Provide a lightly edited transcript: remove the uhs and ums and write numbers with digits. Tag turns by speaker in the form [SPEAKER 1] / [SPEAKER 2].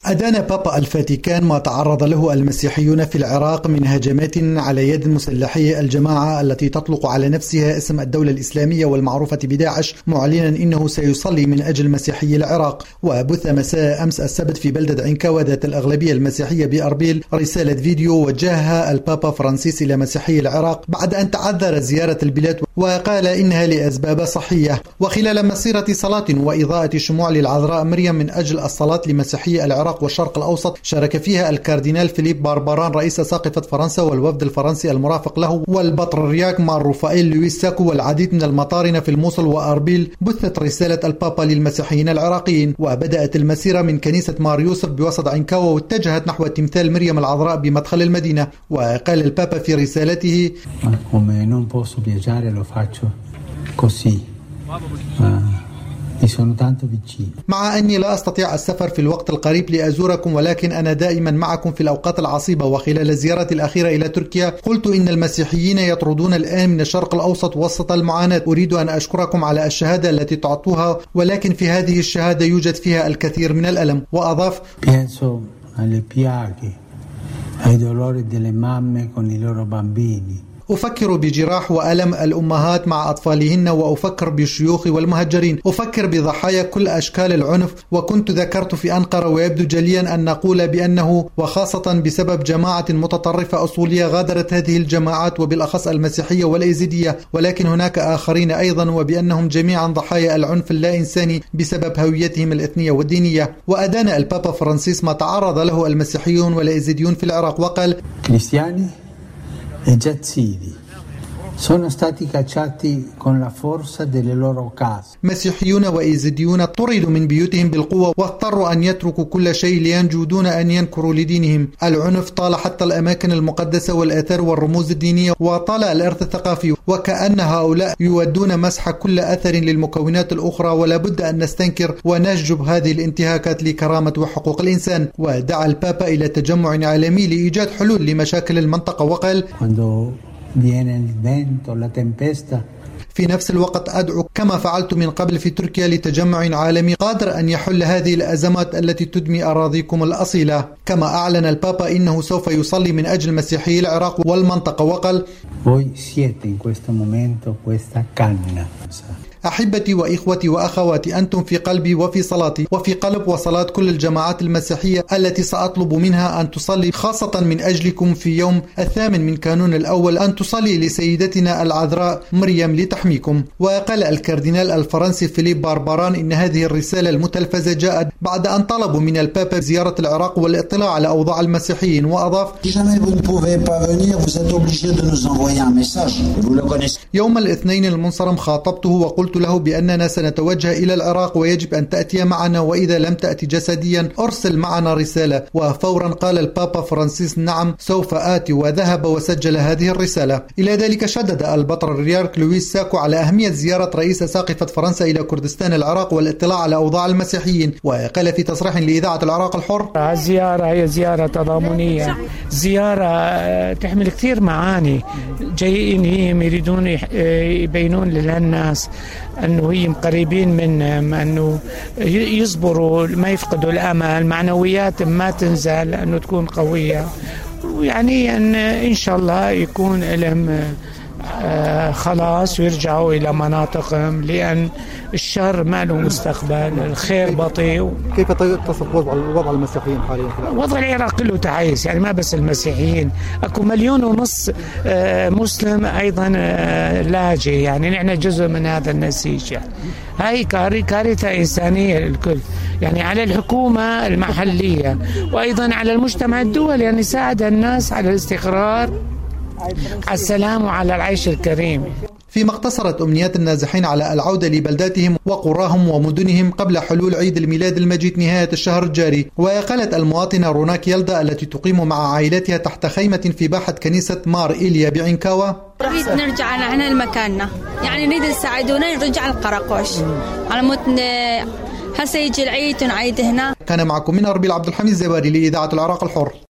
[SPEAKER 1] أدان بابا الفاتيكان ما تعرض له المسيحيون في العراق من هجمات على يد مسلحي الجماعة التي تطلق على نفسها اسم الدولة الإسلامية والمعروفة بداعش، معلنا إنه سيصلي من أجل مسيحي العراق. وبث مساء أمس السبت في بلدة عنكاوة ذات الأغلبية المسيحية بأربيل رسالة فيديو وجهها البابا فرانسيس إلى مسيحي العراق بعد أن تعذر زيارة البلاد، وقال إنها لأسباب صحية. وخلال مسيرة صلاة وإضاءة شموع للعذراء مريم من أجل الصلاة لمسيحي العراق والشرق الأوسط، شارك فيها الكاردينال فيليب بارباران رئيس ساقفة فرنسا والوفد الفرنسي المرافق له، والبطريرك مار رافائيل لويس ساكو، والعديد من المطارنة في الموصل وأربيل. بثت رسالة البابا للمسيحيين العراقيين، وبدأت المسيرة من كنيسة مار يوسف بوسط عنكاوة واتجهت نحو تمثال مريم العذراء بمدخل المدينة. وقال البابا في رسالته: مع أني لا أستطيع السفر في الوقت القريب لأزوركم، ولكن أنا دائما معكم في الأوقات العصيبة. وخلال زيارتي الأخيرة إلى تركيا قلت إن المسيحيين يطردون الآن من الشرق الأوسط وسط المعاناة. أريد أن أشكركم على الشهادة التي تعطوها، ولكن في هذه الشهادة يوجد فيها الكثير من الألم. وأضاف: أفكر بجراح وألم الأمهات مع أطفالهن، وأفكر بالشيوخ والمهجرين، أفكر بضحايا كل أشكال العنف. وكنت ذكرت في أنقرة ويبدو جليا أن نقول بأنه وخاصة بسبب جماعة متطرفة أصولية غادرت هذه الجماعات وبالأخص المسيحية والإيزيدية، ولكن هناك آخرين أيضا، وبأنهم جميعا ضحايا العنف اللا إنساني بسبب هويتهم الإثنية والدينية. وأدان البابا فرانسيس ما تعرض له المسيحيون والإيزيديون في العراق وقال:
[SPEAKER 2] sono stati cacciati con la forza delle loro case.
[SPEAKER 1] مسيحيون وإيزيديون طردوا من بيوتهم بالقوة واضطروا أن يتركوا كل شيء لينجوا دون أن ينكروا لدينهم. العنف طال حتى الأماكن المقدسة والآثار والرموز الدينية، وطال الإرث الثقافي، وكأن هؤلاء يودون مسح كل أثر للمكونات الأخرى. ولا بد أن نستنكر ونشجب هذه الانتهاكات لكرامة وحقوق الإنسان. ودعا البابا إلى تجمع عالمي لإيجاد حلول لمشاكل المنطقة وقال: في نفس الوقت أدعو كما فعلت من قبل في تركيا لتجمع عالمي قادر أن يحل هذه الأزمات التي تدمي أراضيكم الأصيلة. كما أعلن البابا إنه سوف يصلي من أجل مسيحي العراق والمنطقة وقال: أحبتي وإخوتي وأخواتي، أنتم في قلبي وفي صلاتي وفي قلب وصلاة كل الجماعات المسيحية التي سأطلب منها أن تصلي خاصة من أجلكم في يوم 8 من كانون الأول، أن تصلي لسيدتنا العذراء مريم لتحميكم. وقال الكاردينال الفرنسي فيليب بارباران إن هذه الرسالة المتلفزة جاءت بعد أن طلبوا من البابا زيارة العراق والاطلاع على أوضاع المسيحيين. وأضاف: يوم الاثنين المنصرم خاطبته وقلت له بأننا سنتوجه إلى العراق ويجب أن تأتي معنا، وإذا لم تأتي جسديا أرسل معنا رسالة. وفورا قال البابا فرانسيس: نعم سوف آتي، وذهب وسجل هذه الرسالة. إلى ذلك شدد البطريرك لويس ساكو على أهمية زيارة رئيس ساقفة فرنسا إلى كردستان العراق والاطلاع على أوضاع المسيحيين. وقال في تصريح لإذاعة العراق الحر:
[SPEAKER 3] الزيارة هي زيارة تضامنية، زيارة تحمل كثير معاني. جايين يريدون يبينون للناس أنه هي قريبين منهم، أنه يصبروا ما يفقدوا الأمل، معنويات ما تنزل، أنه تكون قوية، ويعني إن شاء الله يكون لهم خلاص ويرجعوا إلى مناطقهم، لأن الشر ما له مستقبل، الخير بطيء.
[SPEAKER 1] كيف تصف وضع المسيحيين حاليا؟
[SPEAKER 3] وضع العراق كله تعيس، يعني ما بس المسيحيين، أكو 1.5 مليون مسلم أيضا لاجئ، يعني نحن جزء من هذا النسيج. يعني هاي كارثة إنسانية للكل، يعني على الحكومة المحلية وأيضا على المجتمع الدولي، يعني يساعد الناس على الاستقرار، على السلام وعلى العيش الكريم.
[SPEAKER 1] فيما اقتصرت أمنيات النازحين على العودة لبلداتهم وقراهم ومدنهم قبل حلول عيد الميلاد المجيد نهاية الشهر الجاري. وقالت المواطنة روناك يلدا التي تقيم مع عائلتها تحت خيمة في باحة كنيسة مار إيليا بعنكاوة:
[SPEAKER 4] نريد نرجع نحن لمكاننا، يعني نريد تساعدونا نرجع القراقوش على مود هسه يجي العيد ونعيد هنا.
[SPEAKER 1] كان معكم من أربيل عبد الحميد الزباري لإذاعة العراق الحر.